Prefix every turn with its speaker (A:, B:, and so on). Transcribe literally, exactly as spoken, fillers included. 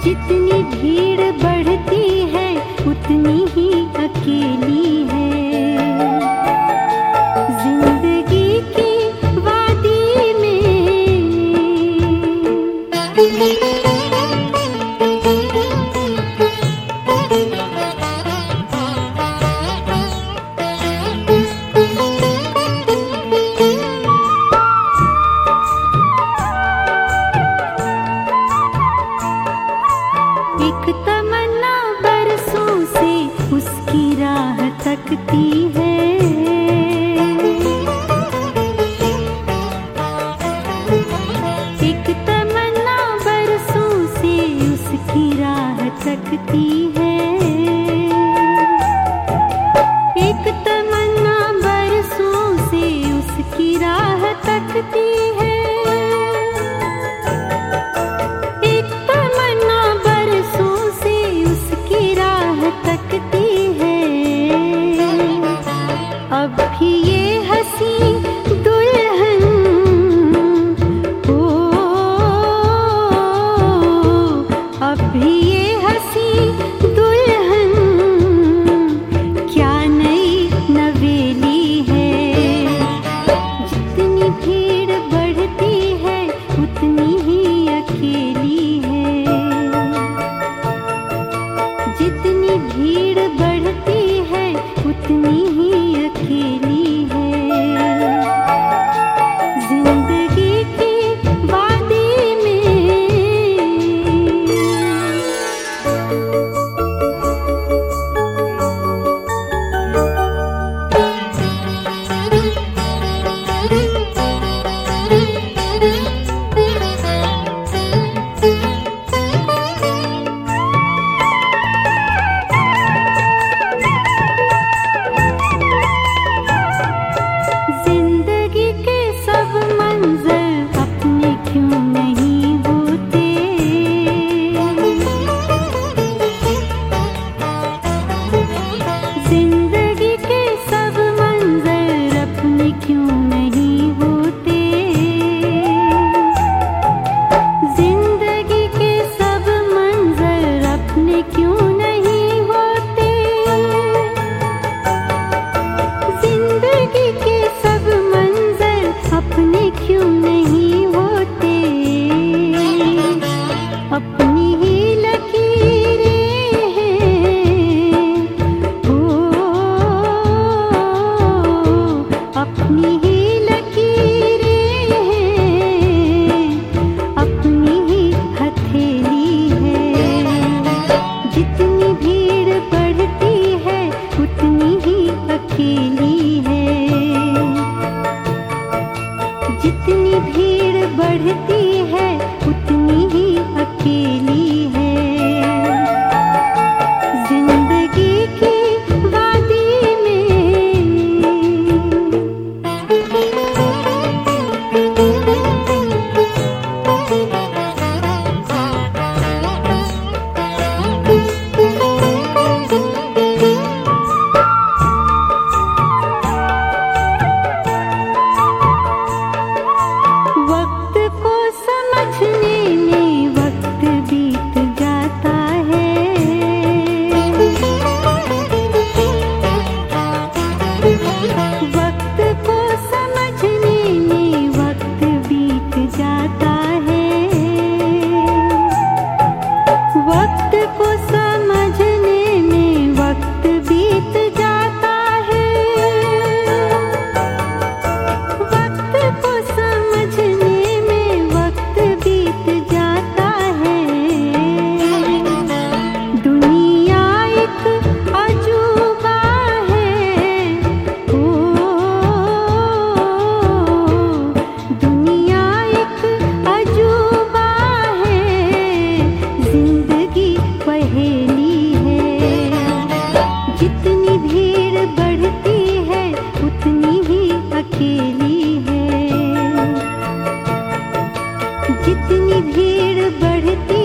A: जितनी भीड़ बढ़ती है उतनी ही अकेली है जिंदगी की वादी में। एक तमन्ना बरसों से उसकी राह तकती है, एक तमन्ना बरसों से उसकी राह तकती है, एक तमन्ना बरसों से उसकी राह तकती है। अब भी ये हंसी दुल्हन हो, अब भी ये हंसी दुल्हन क्या नई नवेली है। जितनी भीड़ बढ़ती है उतनी ही अकेली है, जितनी भीड़ बढ़ती है उतनी ही अकेली है जिंदगी की वादी में। जितनी भीड़ बढ़ती है उतनी ही अकेली है जिंदगी की वादी में। जितनी भीड़ बढ़ती है उतनी ही अकेली है, जितनी भीड़ बढ़ती